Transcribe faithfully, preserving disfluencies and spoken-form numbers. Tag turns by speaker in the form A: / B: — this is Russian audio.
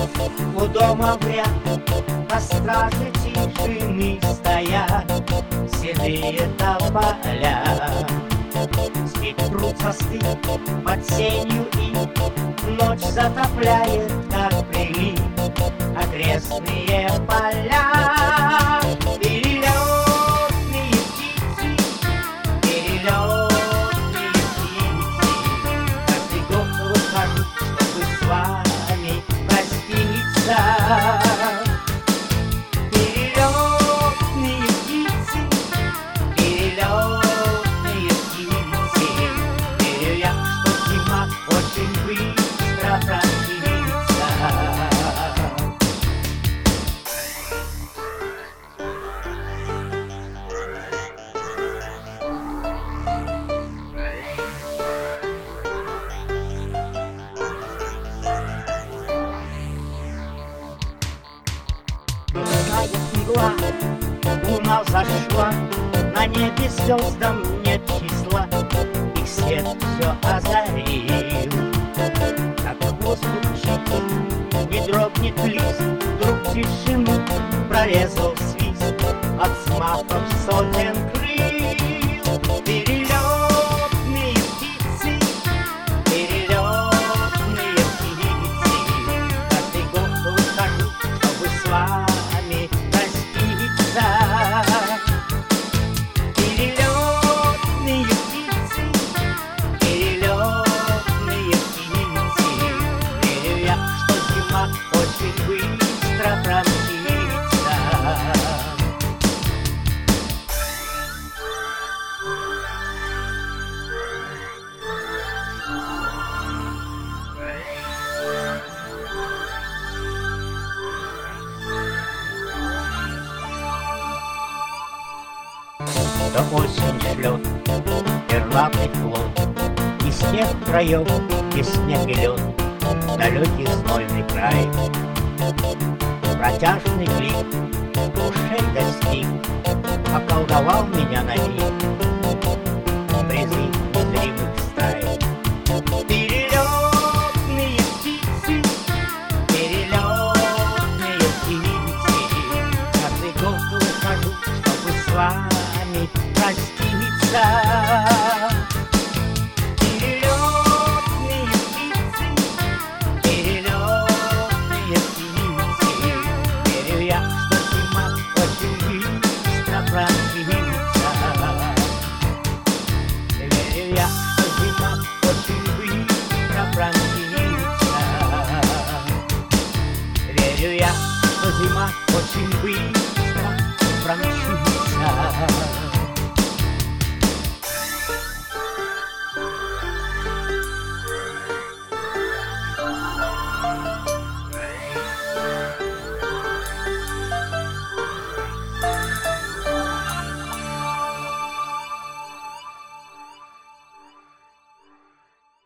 A: У дома в ряд на страже тишины стоят седые тополя. Спит пруд состы под сенью, и ночь затопляет, как прилив, окрестные поля. Перелетные птицы, перелетные птицы, каждый год выхожу, чтобы с вами проститься. Перелетные птицы, перелетные птицы, верю я, что зима очень быстро противится. Белая мгла, луна взошла, на небе звездам нет числа, их свет все озарил. Как воздух чист, не дрогнет лист, вдруг тишину прорезал свист от взмахов сотен крыл. Перелетные птицы, перелетные птицы, каждый год выхожу, чтобы с вами проститься. Перелетные птицы, перелетные птицы, верю я, что зима очень быстро промчится. Да осень шлет пернатый флот из тех краев, где снег и лед, далекий знойный край. Протяжный крик ушей достиг, околдовал меня на миг призыв незримых стай. Перелетные птицы, перелетные птицы, каждый год выхожу, чтобы с вами проститься. Перелетные птицы, перелетные птицы, верю я, что зима очень быстро противится. Верю я, что зима очень быстро противится. Верю я, что зима очень быстро